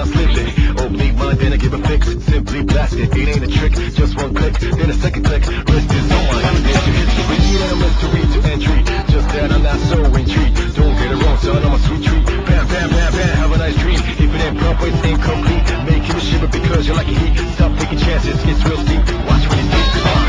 slip it. Oblique mind, then I give a fix. Simply blast it, it ain't a trick. Just one click, then a second click. Wrist is on, there's your history. And a mystery to entry. Just that I'm not so intrigued. Don't get it wrong, son, I'm a sweet treat. Bam, bam, bam, bam, have a nice dream. If it ain't proper, it's incomplete. Make you a shiver because you like a heat. Stop taking chances, it's real steep. Watch when it's deep.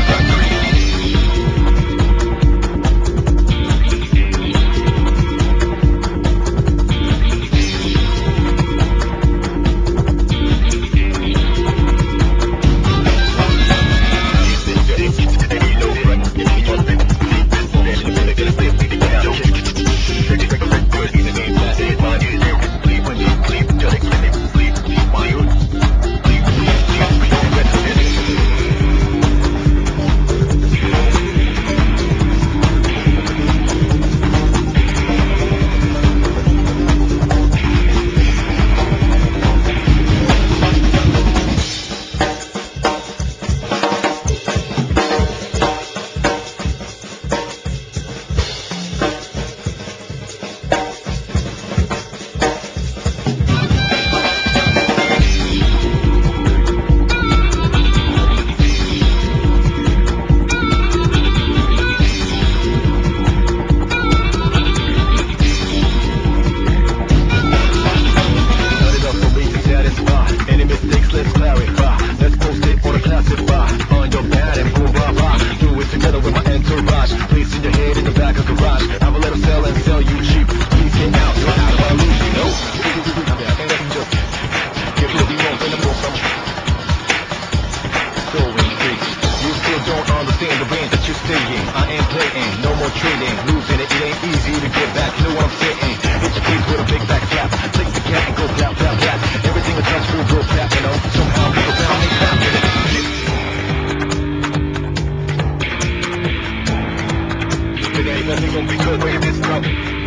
I ain't playing, no more trading, losing it, it ain't easy to get back, you know what I'm saying? Hit your face with a big back flap, take the cat and go clap, clap, clap. Everything I touch will go clap, you know, somehow people found me clapping it. If it ain't nothing gonna be good, wait, this trouble.